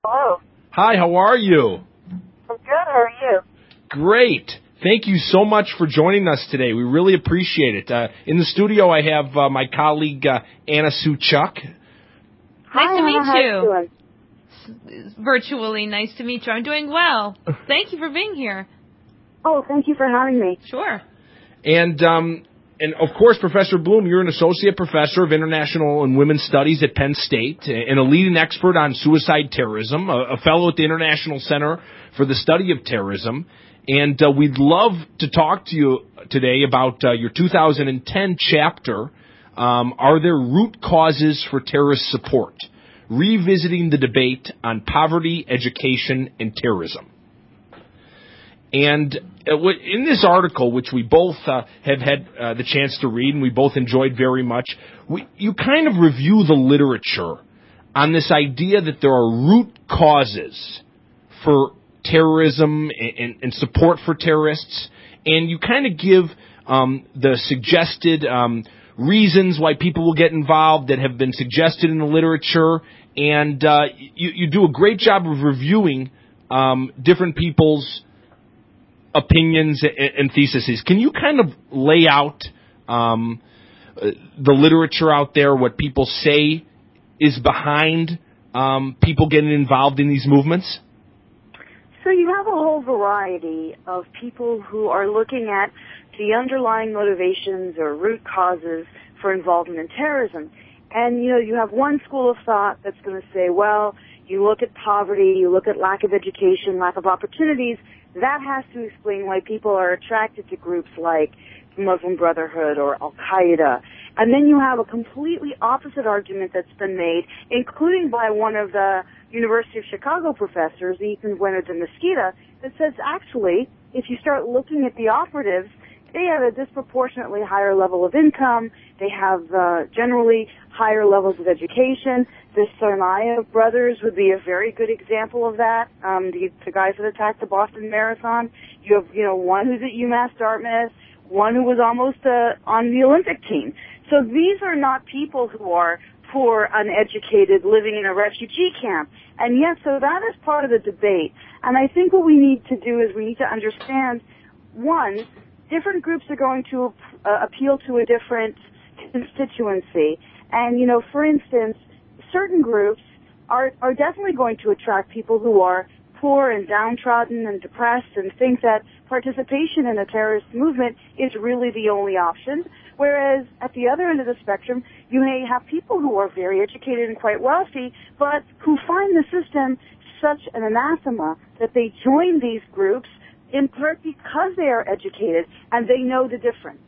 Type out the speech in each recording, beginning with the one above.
Hello. Hi, how are you? I'm good. How are you? Great. Thank you so much for joining us today. We really appreciate it. In the studio, I have my colleague, Anna Sue Chuck. Nice to meet How are you you. Virtually, nice to meet you. I'm doing well. Thank you for being here. Oh, thank you for having me. Sure. And of course, Professor Bloom, you're an associate professor of international and women's studies at Penn State and a leading expert on suicide terrorism, a fellow at the International Center for the Study of Terrorism. And we'd love to talk to you today about your 2010 chapter, Are There Root Causes for Terrorist Support? Revisiting the Debate on Poverty, Education, and Terrorism. And in this article, which we both have had the chance to read and we both enjoyed very much, you kind of review the literature on this idea that there are root causes for terrorism and support for terrorists, and you kind of give the suggested reasons why people will get involved that have been suggested in the literature, and you do a great job of reviewing different people's opinions and theses. Can you kind of lay out the literature out there, what people say is behind people getting involved in these movements? So you have a whole variety of people who are looking at the underlying motivations or root causes for involvement in terrorism. And, you have one school of thought that's going to say, well, you look at poverty, you look at lack of education, lack of opportunities. That has to explain why people are attracted to groups like Muslim Brotherhood or Al-Qaeda. And then you have a completely opposite argument that's been made, including by one of the University of Chicago professors, Ethan Bueno de Mesquita, that says actually, if you start looking at the operatives, they have a disproportionately higher level of income. They have generally higher levels of education. The Tsarnaev brothers would be a very good example of that. The guys that attacked the Boston Marathon. You have, one who's at UMass Dartmouth, one who was almost on the Olympic team. So these are not people who are poor, uneducated, living in a refugee camp. And yet, so that is part of the debate. And I think what we need to do is we need to understand, one, different groups are going to appeal to a different constituency. And, for instance, certain groups are definitely going to attract people who are poor and downtrodden and depressed and think that participation in a terrorist movement is really the only option. Whereas at the other end of the spectrum, you may have people who are very educated and quite wealthy, but who find the system such an anathema that they join these groups in part because they are educated and they know the difference.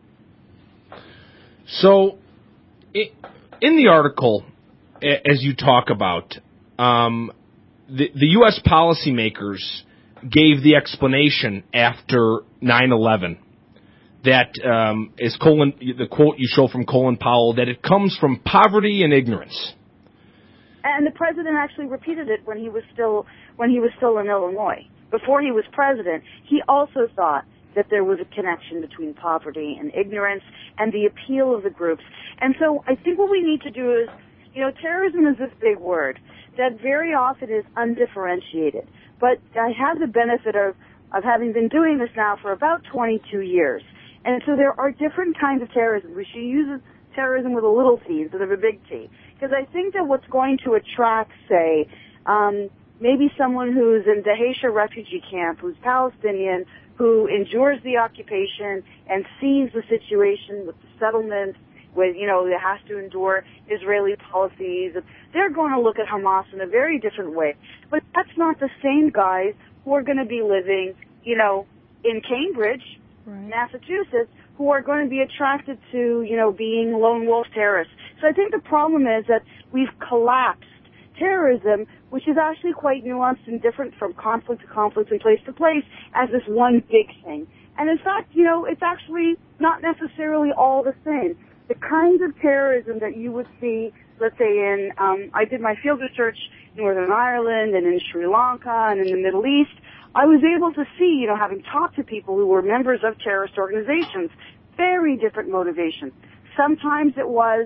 So, in the article, as you talk about, the U.S. policymakers gave the explanation after 9/11 that is the quote you show from Colin Powell, that it comes from poverty and ignorance. And the president actually repeated it when he was still in Illinois. Before he was president, he also thought that there was a connection between poverty and ignorance and the appeal of the groups. And so I think what we need to do is, terrorism is this big word that very often is undifferentiated. But I have the benefit of having been doing this now for about 22 years. And so there are different kinds of terrorism. We should use terrorism with a little t instead of a big T. Because I think that what's going to attract, say, maybe someone who's in Dahisha refugee camp, who's Palestinian, who endures the occupation and sees the situation with the settlement, with, that has to endure Israeli policies. They're going to look at Hamas in a very different way. But that's not the same guys who are going to be living, in Cambridge, right, Massachusetts, who are going to be attracted to, being lone wolf terrorists. So I think the problem is that we've collapsed terrorism, which is actually quite nuanced and different from conflict to conflict and place to place, as this one big thing. And in fact, it's actually not necessarily all the same. The kinds of terrorism that you would see, let's say I did my field research in Northern Ireland and in Sri Lanka and in the Middle East. I was able to see, having talked to people who were members of terrorist organizations, very different motivations. Sometimes it was,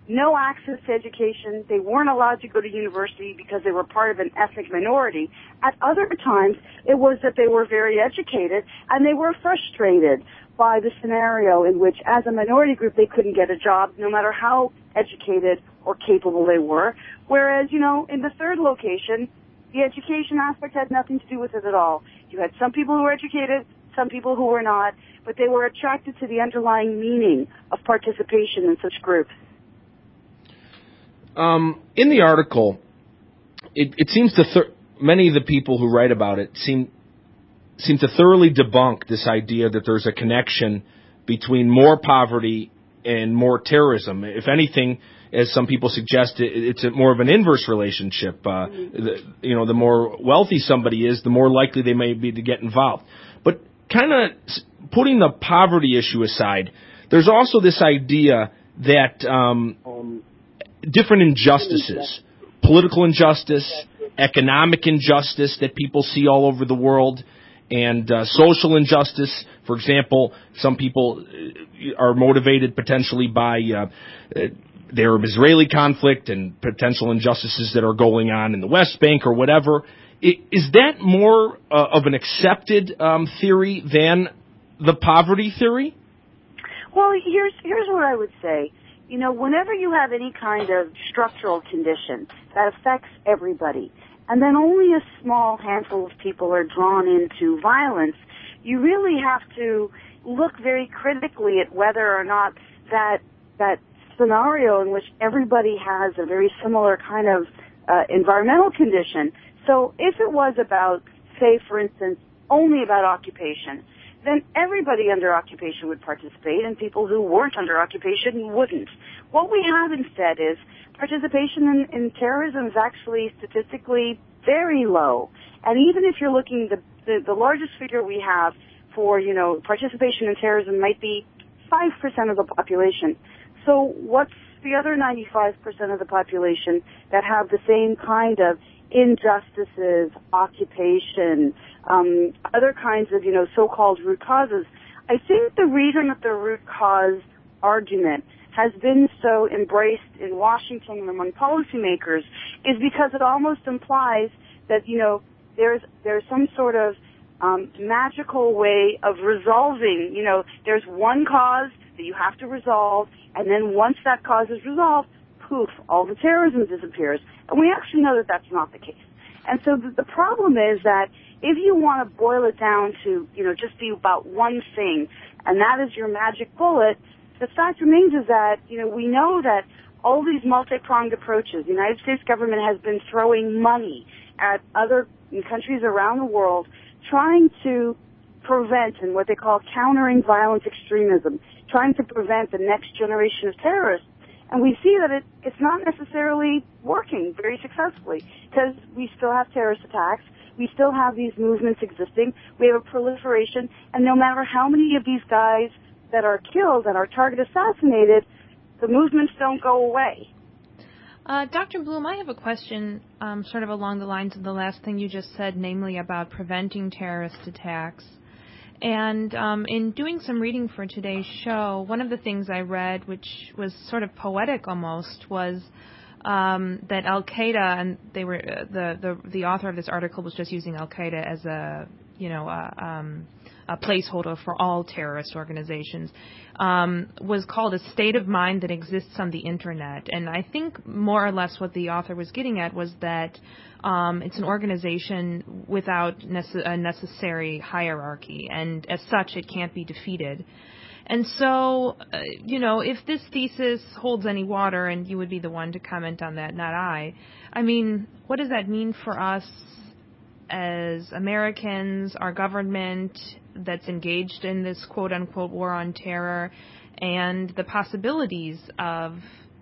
no access to education. They weren't allowed to go to university because they were part of an ethnic minority. At other times, it was that they were very educated and they were frustrated by the scenario in which, as a minority group, they couldn't get a job no matter how educated or capable they were. Whereas, in the third location, the education aspect had nothing to do with it at all. You had some people who were educated, some people who were not, but they were attracted to the underlying meaning of participation in such groups. In the article, it seems many of the people who write about it seem to thoroughly debunk this idea that there's a connection between more poverty and more terrorism. If anything, as some people suggest, it's more of an inverse relationship. The more wealthy somebody is, the more likely they may be to get involved. But kind of putting the poverty issue aside, there's also this idea that different injustices, political injustice, economic injustice that people see all over the world, and social injustice. For example, some people are motivated potentially by the Arab-Israeli conflict and potential injustices that are going on in the West Bank or whatever. Is that more of an accepted theory than the poverty theory? Well, here's what I would say. Whenever you have any kind of structural condition that affects everybody, and then only a small handful of people are drawn into violence, you really have to look very critically at whether or not that scenario in which everybody has a very similar kind of environmental condition. So if it was about, say, for instance, only about occupation, then everybody under occupation would participate, and people who weren't under occupation wouldn't. What we have instead is participation in terrorism is actually statistically very low. And even if you're looking, the largest figure we have for, participation in terrorism might be 5% of the population. So what's the other 95% of the population that have the same kind of injustices, occupation, other kinds of, so-called root causes? I think the reason that the root cause argument has been so embraced in Washington and among policymakers is because it almost implies that, there's some sort of magical way of resolving, there's one cause that you have to resolve, and then once that cause is resolved, poof, all the terrorism disappears. And we actually know that that's not the case. And so the problem is that if you want to boil it down to, just be about one thing, and that is your magic bullet, the fact remains is that, we know that all these multi-pronged approaches, the United States government has been throwing money at other countries around the world trying to prevent and what they call countering violent extremism, trying to prevent the next generation of terrorists. And we see that it's not necessarily working very successfully because we still have terrorist attacks. We still have these movements existing. We have a proliferation. And no matter how many of these guys that are killed and our target assassinated, the movements don't go away. Dr. Blum, I have a question sort of along the lines of the last thing you just said, namely about preventing terrorist attacks. And in doing some reading for today's show, one of the things I read, which was sort of poetic almost, was that Al-Qaeda, and they were the author of this article was just using Al-Qaeda as a placeholder for all terrorist organizations, was called a state of mind that exists on the internet. And I think more or less what the author was getting at was that it's an organization without a necessary hierarchy, and as such, it can't be defeated. And so, if this thesis holds any water, and you would be the one to comment on that, not I mean, what does that mean for us as Americans, our government that's engaged in this quote-unquote war on terror, and the possibilities of,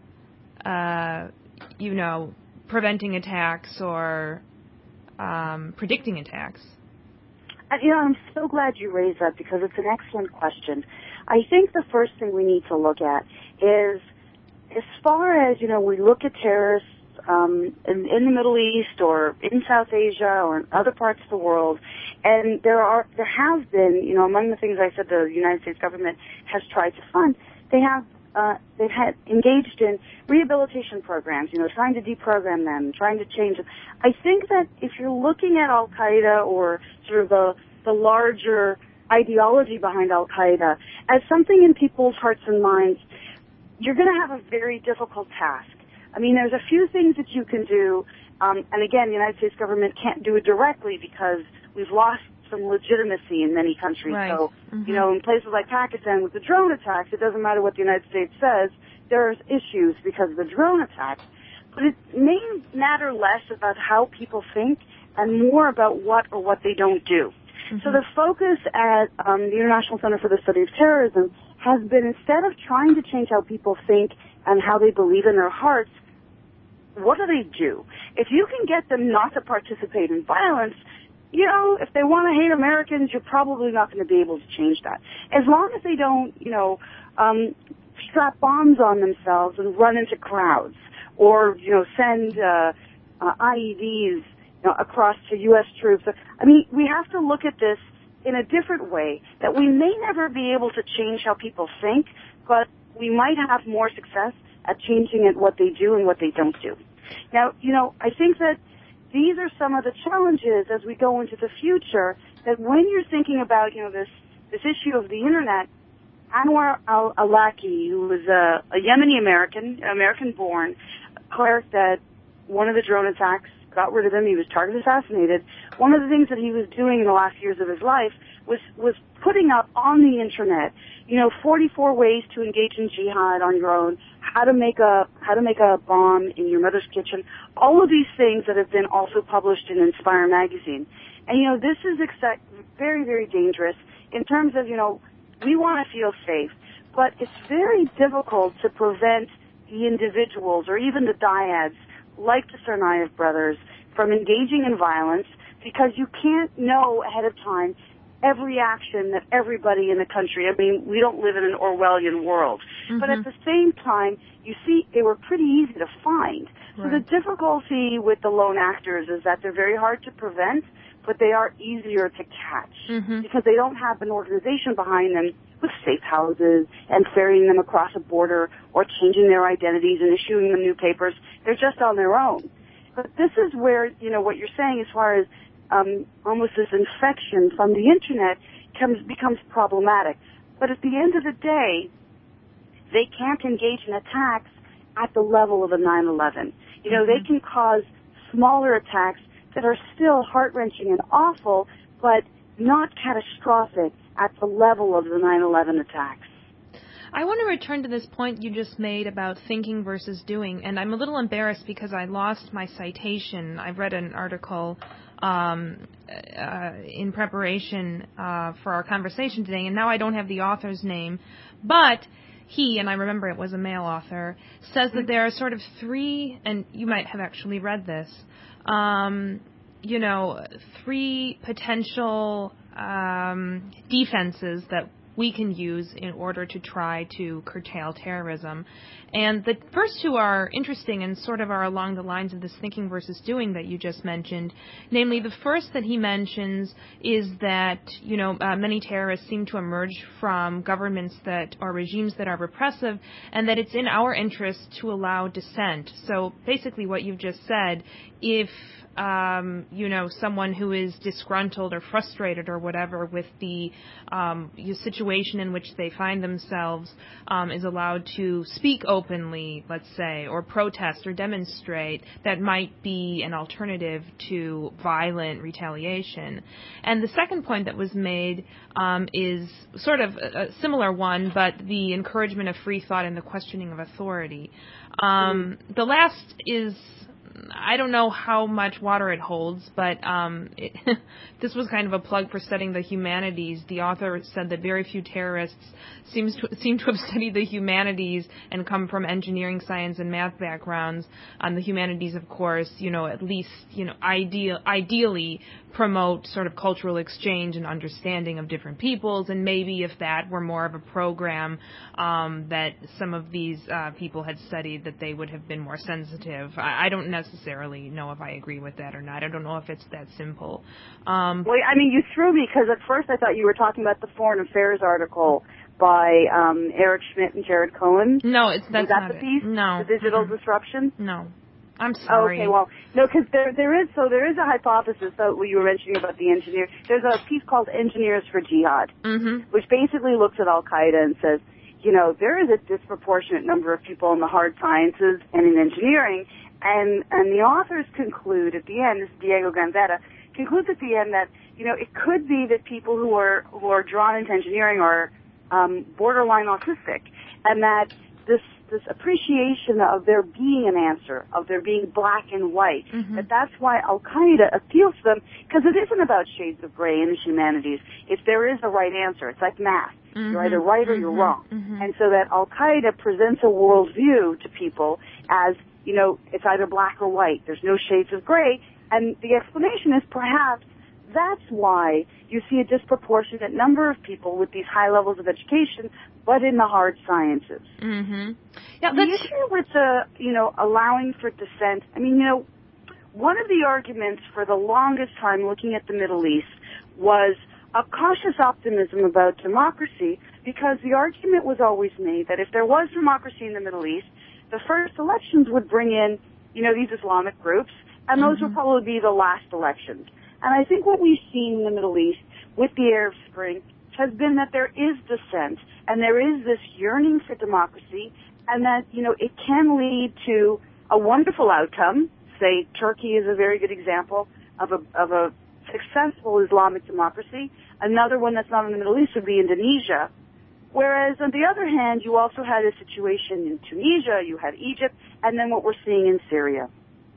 preventing attacks or predicting attacks? I'm so glad you raised that because it's an excellent question. I think the first thing we need to look at is, as far as, we look at terrorists in the Middle East or in South Asia or in other parts of the world, and there have been, among the things I said the United States government has tried to fund, they have they've had engaged in rehabilitation programs, trying to deprogram them, trying to change them. I think that if you're looking at Al Qaeda or sort of the larger ideology behind Al Qaeda as something in people's hearts and minds, you're going to have a very difficult task. I mean, there's a few things that you can do, and again, the United States government can't do it directly because we've lost some legitimacy in many countries. Right. So, in places like Pakistan with the drone attacks, it doesn't matter what the United States says, there's issues because of the drone attacks. But it may matter less about how people think and more about what or what they don't do. So the focus at the International Center for the Study of Terrorism has been, instead of trying to change how people think and how they believe in their hearts, what do they do? If you can get them not to participate in violence, if they want to hate Americans, you're probably not going to be able to change that. As long as they don't, strap bombs on themselves and run into crowds or, send IEDs across to U.S. troops. I mean, we have to look at this in a different way, that we may never be able to change how people think, but we might have more success at changing it what they do and what they don't do. Now, I think that these are some of the challenges as we go into the future, that when you're thinking about, this issue of the Internet, Anwar al-Awlaki, who was a Yemeni American-born, declared that one of the drone attacks got rid of him. He was target assassinated. One of the things that he was doing in the last years of his life was putting up on the Internet, 44 ways to engage in jihad on your own, how to make a bomb in your mother's kitchen, all of these things that have been also published in Inspire magazine. And, this is very, very dangerous in terms of, we want to feel safe, but it's very difficult to prevent the individuals or even the dyads like the Tsarnaev brothers from engaging in violence, because you can't know ahead of time every action that everybody in the country, I mean, we don't live in an Orwellian world, but at the same time, you see, they were pretty easy to find. Right. So the difficulty with the lone actors is that they're very hard to prevent, but they are easier to catch because they don't have an organization behind them with safe houses and ferrying them across a border or changing their identities and issuing them new papers. They're just on their own. But this is where, what you're saying as far as almost this infection from the Internet becomes problematic. But at the end of the day, they can't engage in attacks at the level of a 9/11. They can cause smaller attacks that are still heart-wrenching and awful, but not catastrophic at the level of the 9/11 attacks. I want to return to this point you just made about thinking versus doing, and I'm a little embarrassed because I lost my citation. I read an article in preparation for our conversation today, and now I don't have the author's name, but he, and I remember it was a male author, says that there are sort of three, and you might have actually read this, three potential defenses that we can use in order to try to curtail terrorism. And the first two are interesting and sort of are along the lines of this thinking versus doing that you just mentioned. Namely, the first that he mentions is that, many terrorists seem to emerge from governments or regimes that are repressive, and that it's in our interest to allow dissent. So basically what you've just said, if someone who is disgruntled or frustrated or whatever with the situation in which they find themselves is allowed to speak openly, let's say, or protest or demonstrate, that might be an alternative to violent retaliation. And the second point that was made is sort of a similar one, but the encouragement of free thought and the questioning of authority. The last is, I don't know how much water it holds, but this was kind of a plug for studying the humanities. The author said that very few terrorists seem to have studied the humanities and come from engineering, science, and math backgrounds. The humanities, of course, at least, ideally promote sort of cultural exchange and understanding of different peoples, and maybe if that were more of a program that some of these people had studied, that they would have been more sensitive. I don't necessarily know if I agree with that or not. I don't know if it's that simple. Well, you threw me, because at first I thought you were talking about the Foreign Affairs article by Eric Schmidt and Jared Cohen. No, that's that not the piece? it. No. The digital disruption? No. I'm sorry. Okay, well, no, because there is a hypothesis that what you were mentioning about the engineer. There's a piece called Engineers for Jihad, which basically looks at Al-Qaeda and says, there is a disproportionate number of people in the hard sciences and in engineering, and the authors conclude at the end, this is Diego Ganzetta, concludes at the end that, it could be that people who are drawn into engineering are borderline autistic, and that this appreciation of there being an answer, of there being black and white, that's why Al-Qaeda appeals to them, because it isn't about shades of gray in the humanities. If there is a right answer, it's like math. You're either right or you're wrong. And so that Al-Qaeda presents a worldview to people as, it's either black or white. There's no shades of gray. And the explanation is perhaps that's why you see a disproportionate number of people with these high levels of education, but in the hard sciences. Yeah, the issue with allowing for dissent, one of the arguments for the longest time looking at the Middle East was a cautious optimism about democracy, because the argument was always made that if there was democracy in the Middle East, the first elections would bring in, these Islamic groups, and those would probably be the last elections. And I think what we've seen in the Middle East with the Arab Spring has been that there is dissent, and there is this yearning for democracy, and that, it can lead to a wonderful outcome. Say, Turkey is a very good example of a successful Islamic democracy. Another one that's not in the Middle East would be Indonesia. Whereas, on the other hand, you also had a situation in Tunisia, you had Egypt, and then what we're seeing in Syria.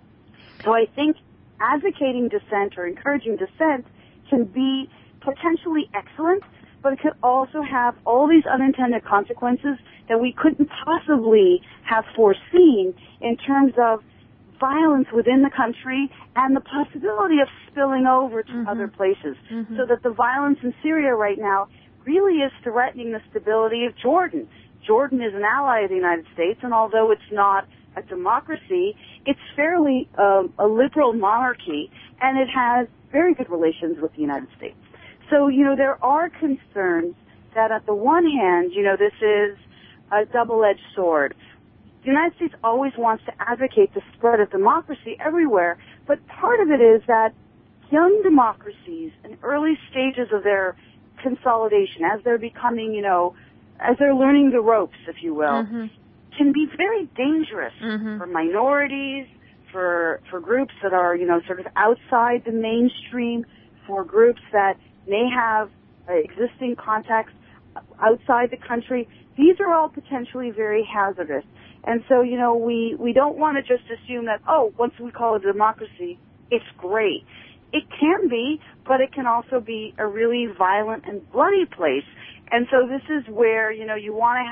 So I think advocating dissent or encouraging dissent can be potentially excellent, but it could also have all these unintended consequences that we couldn't possibly have foreseen in terms of violence within the country and the possibility of spilling over to other places. So that the violence in Syria right now really is threatening the stability of Jordan. Jordan is an ally of the United States, and although it's not a democracy, it's fairly a liberal monarchy, and it has very good relations with the United States. So, there are concerns that at the one hand, this is a double-edged sword. The United States always wants to advocate the spread of democracy everywhere, but part of it is that young democracies in early stages of their consolidation, as they're becoming, as they're learning the ropes, if you will, can be very dangerous for minorities, for groups that are, sort of outside the mainstream, for groups that may have existing contacts outside the country. These are all potentially very hazardous. And so, we don't want to just assume that, once we call it a democracy, it's great. It can be, but it can also be a really violent and bloody place. And so this is where, you want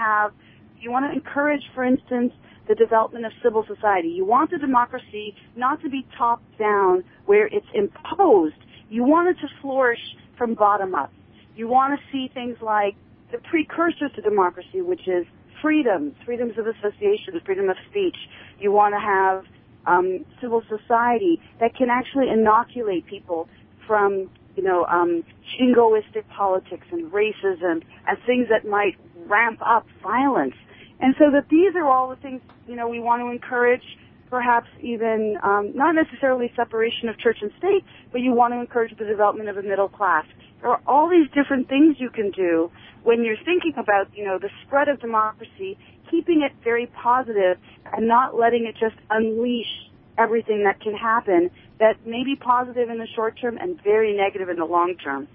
to encourage, for instance, the development of civil society. You want the democracy not to be top down where it's imposed. You want it to flourish from bottom up. You want to see things like the precursor to democracy, which is freedoms of association, freedom of speech. You want to have civil society that can actually inoculate people from, jingoistic politics and racism and things that might ramp up violence. And so that these are all the things, we want to encourage, perhaps even not necessarily separation of church and state, but you want to encourage the development of a middle class. There are all these different things you can do when you're thinking about, the spread of democracy, keeping it very positive and not letting it just unleash everything that can happen that may be positive in the short term and very negative in the long term.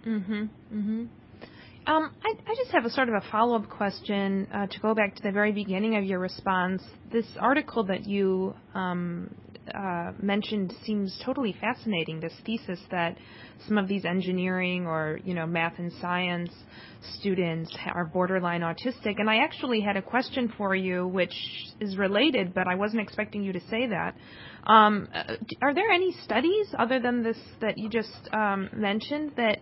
I just have a sort of a follow-up question to go back to the very beginning of your response. This article that you mentioned seems totally fascinating, this thesis that some of these engineering or, math and science students are borderline autistic. And I actually had a question for you which is related, but I wasn't expecting you to say that. Are there any studies other than this that you just mentioned that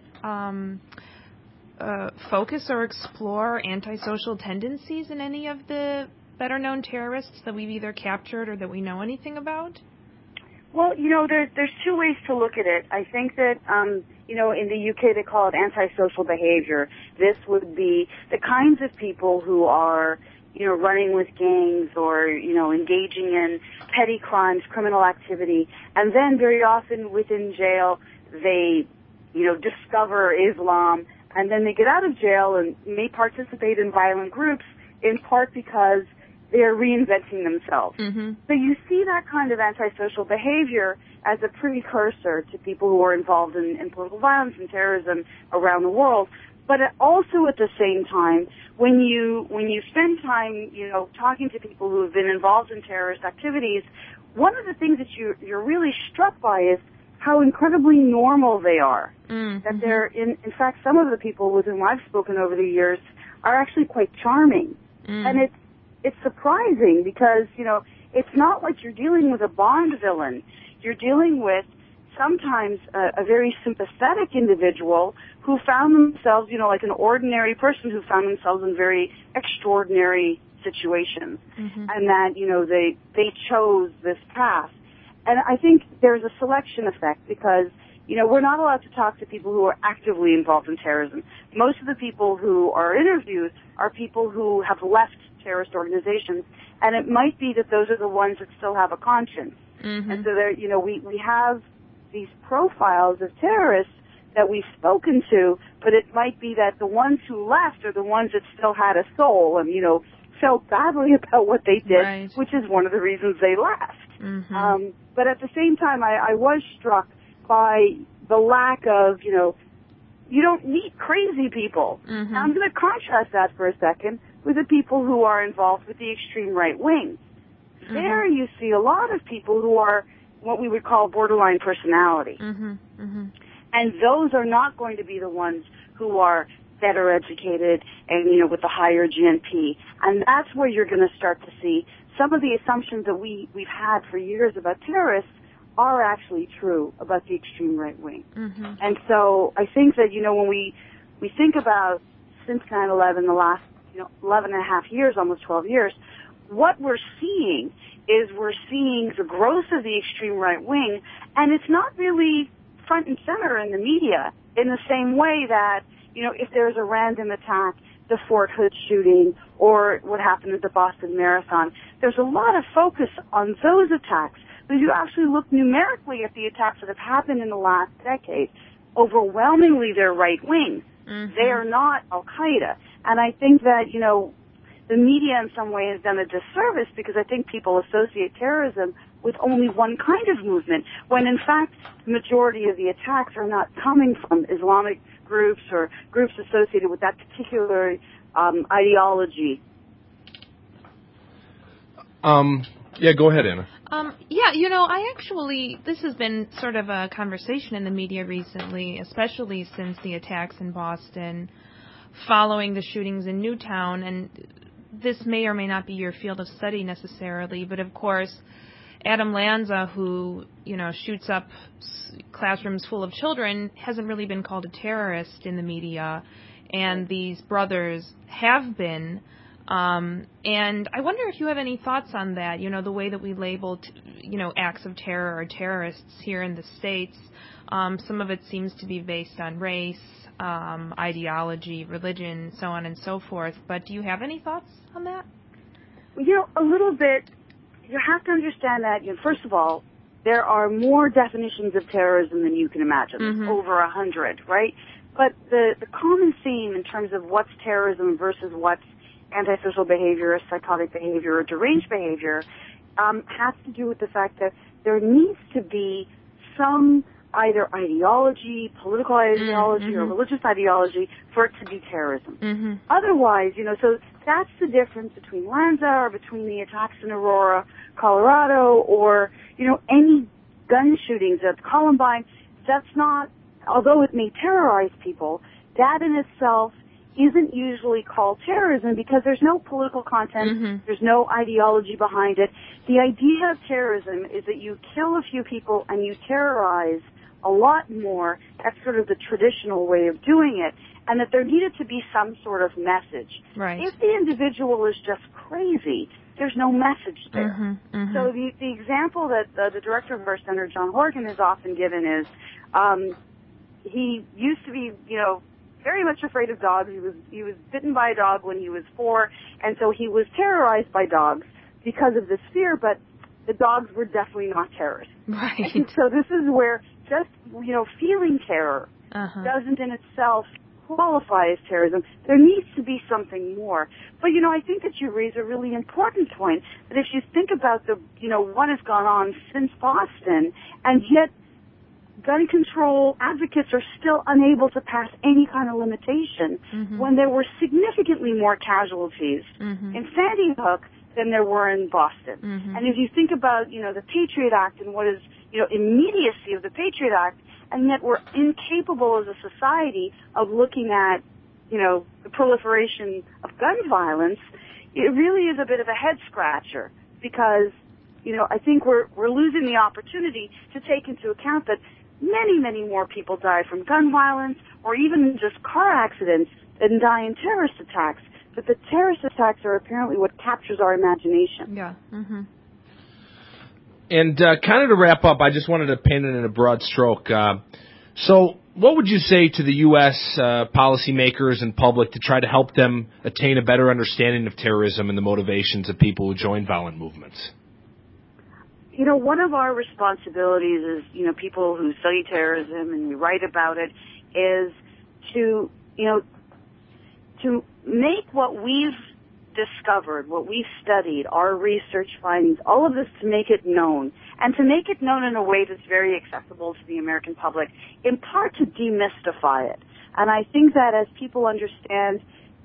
focus or explore antisocial tendencies in any of the better-known terrorists that we've either captured or that we know anything about? Well, there's two ways to look at it. I think that, in the UK they call it antisocial behavior. This would be the kinds of people who are, running with gangs or, engaging in petty crimes, criminal activity, and then very often within jail they, discover Islam, and then they get out of jail and may participate in violent groups, in part because they're reinventing themselves. Mm-hmm. So you see that kind of antisocial behavior as a precursor to people who are involved in political violence and terrorism around the world. But also at the same time, when you spend time, talking to people who have been involved in terrorist activities, one of the things that you're really struck by is how incredibly normal they are. Mm-hmm. That they're, in fact, some of the people with whom I've spoken over the years are actually quite charming. Mm. And it's surprising because, it's not like you're dealing with a Bond villain. You're dealing with sometimes a very sympathetic individual who found themselves, like an ordinary person who found themselves in very extraordinary situations. Mm-hmm. And that, they chose this path. And I think there's a selection effect because, we're not allowed to talk to people who are actively involved in terrorism. Most of the people who are interviewed are people who have left terrorist organizations, and it might be that those are the ones that still have a conscience. Mm-hmm. And so there, we have these profiles of terrorists that we've spoken to, but it might be that the ones who left are the ones that still had a soul and, felt badly about what they did, right. which is one of the reasons they left. Mm-hmm. But at the same time, I was struck by the lack of, you don't meet crazy people. Mm-hmm. Now, I'm going to contrast that for a second with the people who are involved with the extreme right wing. Mm-hmm. There you see a lot of people who are what we would call borderline personality. Mm-hmm. Mm-hmm. And those are not going to be the ones who are better educated and, with a higher GNP. And that's where you're going to start to see some of the assumptions that we've had for years about terrorists are actually true about the extreme right wing. Mm-hmm. And so I think that, when we think about since 9/11, the last, 11 and a half years, almost 12 years, what we're seeing is we're seeing the growth of the extreme right wing, and it's not really front and center in the media in the same way that, if there's a random attack, the Fort Hood shooting or what happened at the Boston Marathon, there's a lot of focus on those attacks. But if you actually look numerically at the attacks that have happened in the last decade, overwhelmingly they're right wing. Mm-hmm. They are not Al-Qaeda. And I think that, the media in some way has done a disservice because I think people associate terrorism with only one kind of movement, when in fact the majority of the attacks are not coming from Islamic groups or groups associated with that particular ideology. Yeah, go ahead, Anna. This has been sort of a conversation in the media recently, especially since the attacks in Boston, following the shootings in Newtown, and this may or may not be your field of study necessarily, but of course, Adam Lanza, who, shoots up classrooms full of children, hasn't really been called a terrorist in the media, and these brothers have been. And I wonder if you have any thoughts on that, the way that we label, acts of terror or terrorists here in the States. Some of it seems to be based on race, ideology, religion, so on and so forth. But do you have any thoughts on that? A little bit. You have to understand that, first of all, there are more definitions of terrorism than you can imagine. Mm-hmm. Over 100, right? But the common theme in terms of what's terrorism versus what's antisocial behavior, or psychotic behavior, or deranged behavior, has to do with the fact that there needs to be some either ideology, political ideology, mm-hmm. or religious ideology for it to be terrorism. Mm-hmm. Otherwise, so that's the difference between Lanza or between the attacks in Aurora, Colorado, or, any gun shootings at Columbine. That's not, although it may terrorize people, that in itself isn't usually called terrorism because there's no political content, mm-hmm. there's no ideology behind it. The idea of terrorism is that you kill a few people and you terrorize a lot more. That's sort of the traditional way of doing it, and that there needed to be some sort of message. Right. If the individual is just crazy, there's no message there. So the example that the director of our center, John Horgan, has often given is he used to be, very much afraid of dogs. He was bitten by a dog when he was 4, and so he was terrorized by dogs because of this fear, but the dogs were definitely not terrorists. Right. And so this is where just, feeling terror doesn't in itself qualify as terrorism. There needs to be something more. But, I think that you raise a really important point, that if you think about what has gone on since Boston, and yet gun control advocates are still unable to pass any kind of limitation when there were significantly more casualties in Sandy Hook than there were in Boston. And if you think about, the Patriot Act and what is, immediacy of the Patriot Act, and yet we're incapable as a society of looking at, the proliferation of gun violence, it really is a bit of a head scratcher because, I think we're losing the opportunity to take into account that many, many more people die from gun violence or even just car accidents than die in terrorist attacks. But the terrorist attacks are apparently what captures our imagination. Yeah. And kind of to wrap up, I just wanted to paint it in a broad stroke. So what would you say to the U.S. Policymakers and public to try to help them attain a better understanding of terrorism and the motivations of people who join violent movements? One of our responsibilities is, people who study terrorism and we write about it, is to make what we've discovered, what we've studied, our research findings, all of this to make it known, and to make it known in a way that's very accessible to the American public, in part to demystify it. And I think that as people understand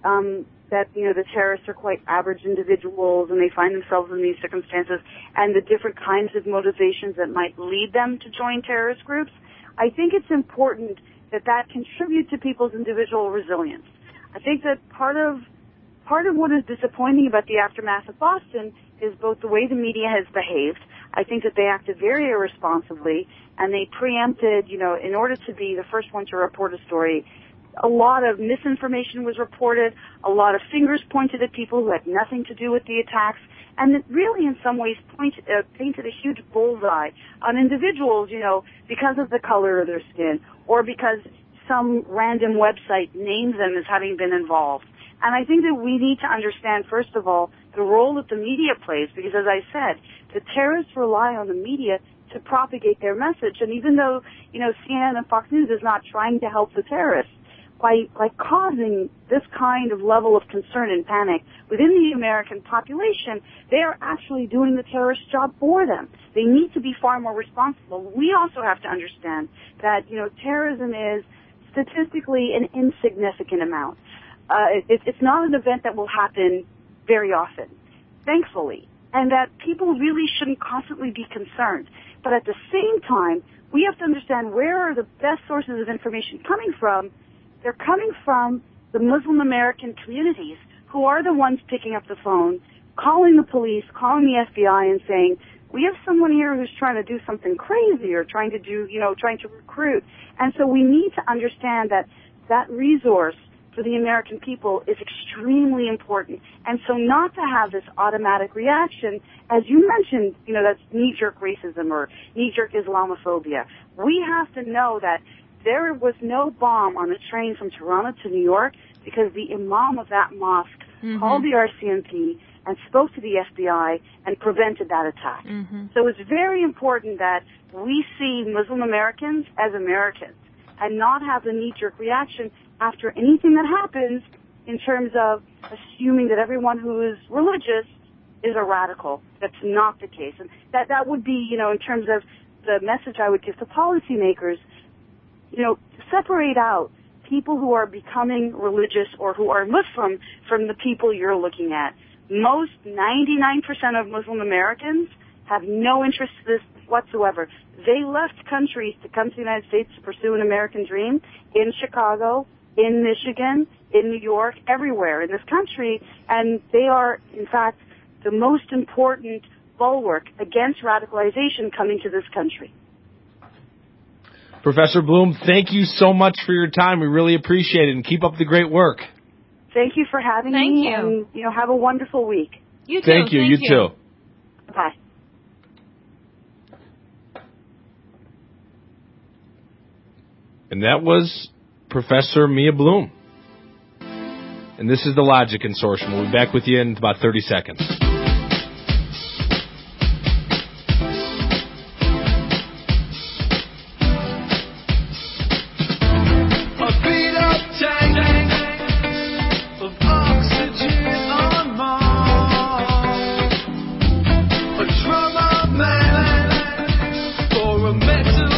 that, the terrorists are quite average individuals and they find themselves in these circumstances and the different kinds of motivations that might lead them to join terrorist groups, I think it's important that contributes to people's individual resilience. I think that part of what is disappointing about the aftermath of Boston is both the way the media has behaved. I think that they acted very irresponsibly, and they preempted, in order to be the first one to report a story, a lot of misinformation was reported, a lot of fingers pointed at people who had nothing to do with the attacks, and it really in some ways painted a huge bullseye on individuals, because of the color of their skin, or because some random website names them as having been involved. And I think that we need to understand, first of all, the role that the media plays, because as I said, the terrorists rely on the media to propagate their message. And even though, CNN and Fox News is not trying to help the terrorists, by causing this kind of level of concern and panic within the American population, they are actually doing the terrorist job for them. They need to be far more responsible. We also have to understand that, terrorism is statistically an insignificant amount. It's not an event that will happen very often, thankfully, and that people really shouldn't constantly be concerned. But at the same time, we have to understand where are the best sources of information coming from. They're coming from the Muslim American communities who are the ones picking up the phone, calling the police, calling the FBI and saying, we have someone here who's trying to do something crazy or trying to recruit. And so we need to understand that resource for the American people is extremely important. And so not to have this automatic reaction, as you mentioned, that's knee-jerk racism or knee-jerk Islamophobia. We have to know that there was no bomb on the train from Toronto to New York because the imam of that mosque called the RCMP and spoke to the FBI and prevented that attack. So it's very important that we see Muslim Americans as Americans and not have the knee-jerk reaction after anything that happens in terms of assuming that everyone who is religious is a radical. That's not the case. And that would be, in terms of the message I would give to policymakers, separate out people who are becoming religious or who are Muslim from the people you're looking at. Most 99% of Muslim Americans have no interest in this whatsoever. They left countries to come to the United States to pursue an American dream in Chicago, in Michigan, in New York, everywhere in this country, and they are, in fact, the most important bulwark against radicalization coming to this country. Professor Bloom, thank you so much for your time. We really appreciate it, and keep up the great work. Thank you for having me. And, have a wonderful week. You too. Thank you. You too. Bye. And that was Professor Mia Bloom. And this is the Logic Consortium. We'll be back with you in about 30 seconds. A drummer man for a metal